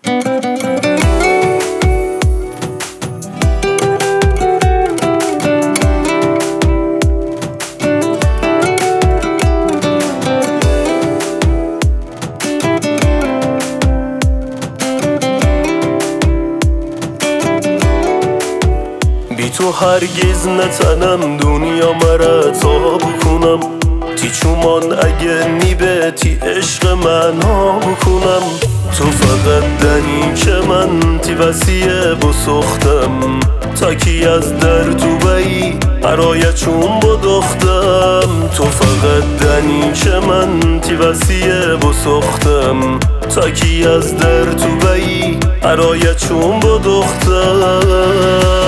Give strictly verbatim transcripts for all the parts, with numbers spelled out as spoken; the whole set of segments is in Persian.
بی تو هرگز نتنم دنیا مرا تا بکنم تی چومان اگه نیبه تی عشق من ها بکنم تو فقط دنی که من تی وسیه بسختم تا کی از در تو بایی برای چون بدختم تو فقط دنی که من تی وسیه بسختم تا کی از در تو بایی برای چون بدختم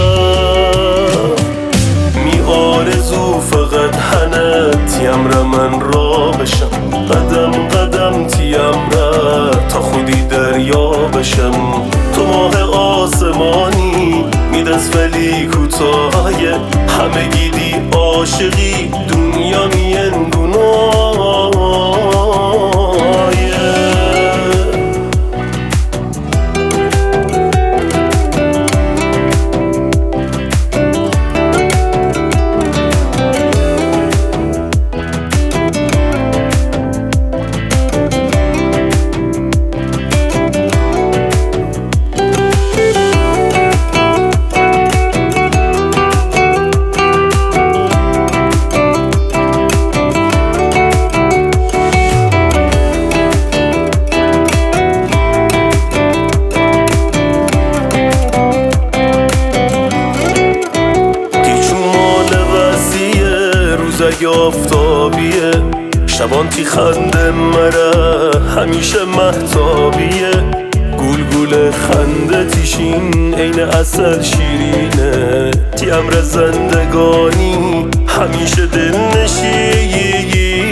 آرزو فقط هنه تیم را من را بشم قدم قدم تیم را تا خودی دریا بشم تو ماه آسمانی میدست ولی کوتاهی همه گیدی عاشقی دنیا مین گناه روزای آفتابیه شبان تی خنده مرا همیشه محتابیه گول گول خنده تیشین عین عسل شیرینه تی امر زندگانی همیشه دل نشینه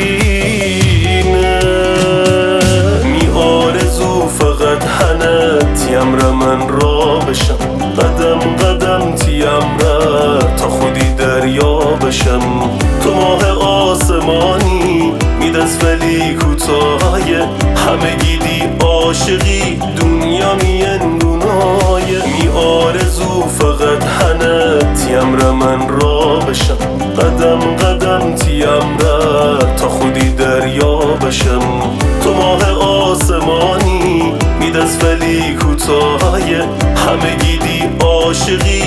می آرزو فقط هنه تی امر من را بشم قدم قدم تی امر تا خودی دریا بشم تو ماه آسمانی میدست ولی کوتاهی همه گیدی عاشقی دنیا مین گناهی می آرزو فقط هنه تیم را من را بشم قدم قدم تیم را تا خودی دریا بشم تو ماه آسمانی میدست ولی کوتاهی همه گیدی عاشقی